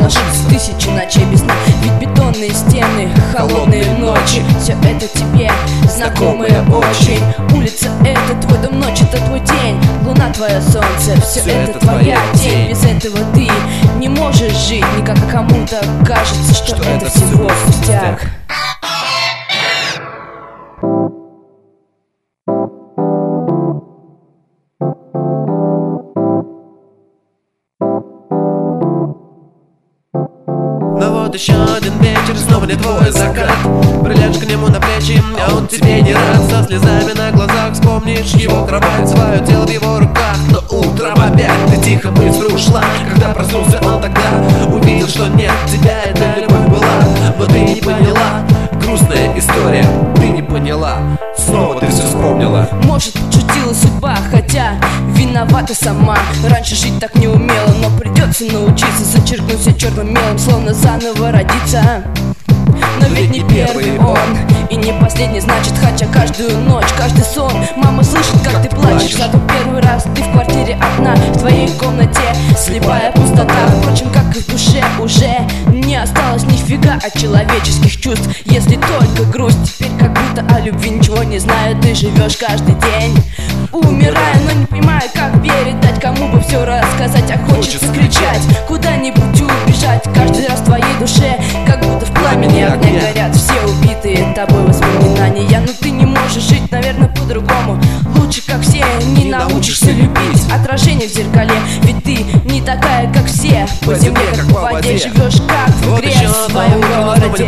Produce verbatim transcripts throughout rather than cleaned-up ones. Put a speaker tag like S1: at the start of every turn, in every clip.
S1: ложиться тысячи ночей без сна. Ведь бетонные стены, холодные ночи, все это тебе знакомые очень. Улица — это твой дом, ночь — это твой день. Луна — твое солнце, все, все это, это твоя тень. Без этого ты не можешь жить никак, а кому-то кажется, что, что это, это всего пустяк.
S2: Но вот еще один вечер, снова не твой закат. Приляжешь к нему на плечи, а он тебе не рад. Со слезами на глазах вспомнишь его кровать, свое тело в его руках. Но утром опять ты тихо мысль ушла. Когда проснулся он тогда, увидел, что нет, тебя эта любовь была. Но ты не поняла, грустная история, ты не поняла. Снова ты все вспомнила.
S1: Может, шутила судьба, хотя виновата сама. Раньше жить так не умела, но придется научиться зачеркнуть все черным мелом, словно заново родиться. Но ведь не первый он, и не последний, значит, хотя каждую ночь, каждый сон мама слышит, как ты плачешь. Зато первый раз ты в квартире одна, в твоей комнате слепая пустота. Впрочем, как и в душе уже не осталось нифига от человеческих чувств, если только грусть. Теперь как будто о любви ничего не знаю, ты живешь каждый день, умирая, но не понимая, как передать, кому бы все рассказать. А хочется кричать, куда-нибудь убежать. Каждый раз в твоей душе как будто в пламени огня горят все убитые тобой воспоминания. Но ты не можешь жить, наверное, по-другому. Лучше, как все, не научишься любить отражение в зеркале. Ведь ты не такая, как все. По земле, как по воде, живешь как в игре в своем городе.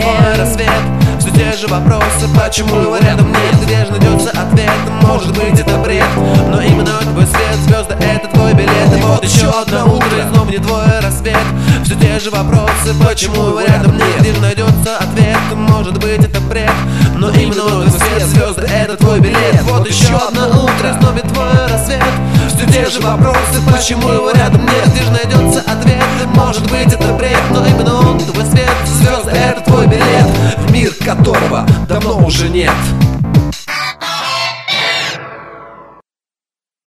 S2: Все те же вопросы, почему его рядом нет? Где же найдется ответ? Может быть, это бред, но именно твой свет, звезды — это твой билет. И вот еще одно утро, и снова не твой рассвет. Все те же вопросы, почему его рядом нет? Где же найдется ответ? Может быть, это бред, но именно твой свет, звезды — это твой билет. Вот еще одно утро, и снова твой рассвет. Все те же вопросы, почему его рядом нет? Где же найдется ответ? Может быть, это бред, но именно он твой свет, звезды — это твой билет, в мир которого давно уже нет.